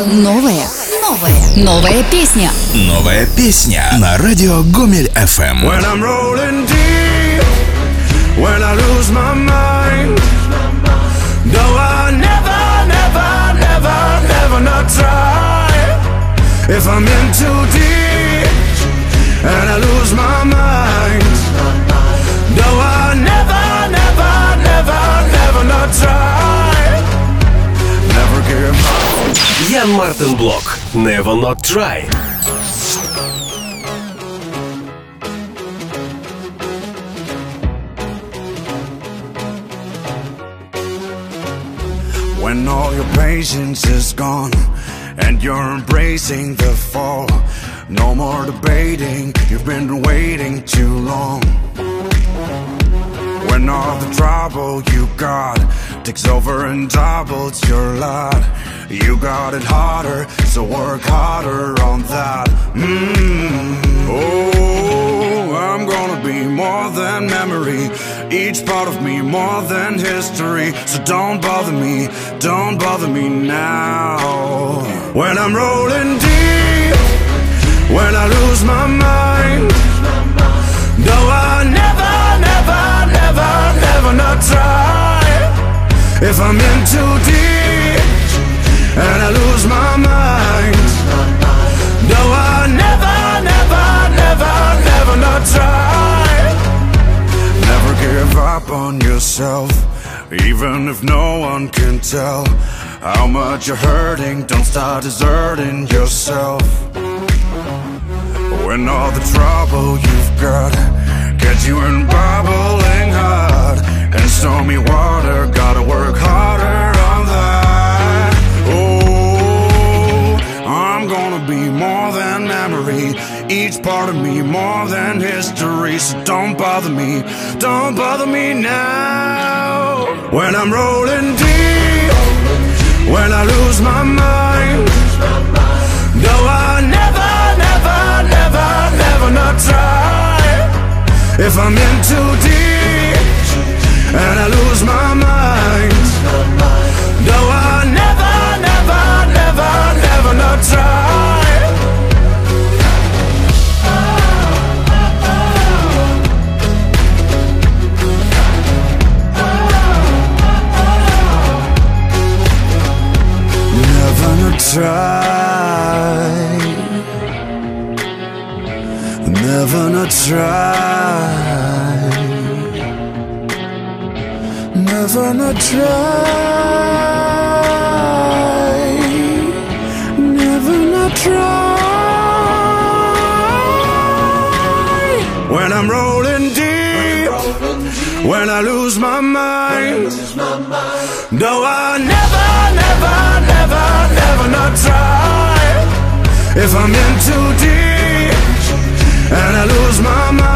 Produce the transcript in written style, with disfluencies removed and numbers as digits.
Новая песня. Новая песня на радио Гомель FM. When I'm rolling deep, when I lose my mind, though I never not try. If I'm in too deep and I lose my mind, though I never not try. Never give up. Ян Мартин Блок. Never Not Try. When all your patience is gone and you're embracing the fall, no more debating, you've been waiting too long. When all the trouble you got takes over and doubles your lot, you got it harder, so work harder on that. Oh, I'm gonna be more than memory, each part of me more than history. So don't bother me now. When I'm rolling deep, when I lose my mind, though I never not try. If I'm in too deep and I lose my mind, though I never not try. Never give up on yourself, even if no one can tell how much you're hurting. Don't start deserting yourself. When all the trouble you've got gets you in bubbling hot and stormy water, gotta work harder on that. Oh, I'm gonna be more than memory, each part of me more than history. So don't bother me now. When I'm rolling deep, when I lose my mind, though I never not try. If I'm in too deep and I lose my mind, though I never not try. Never not try. Never not try. Never not try. Never not try. When I'm rolling deep, when I lose my mind, though I never not try. If I'm in too deep and I lose my mind,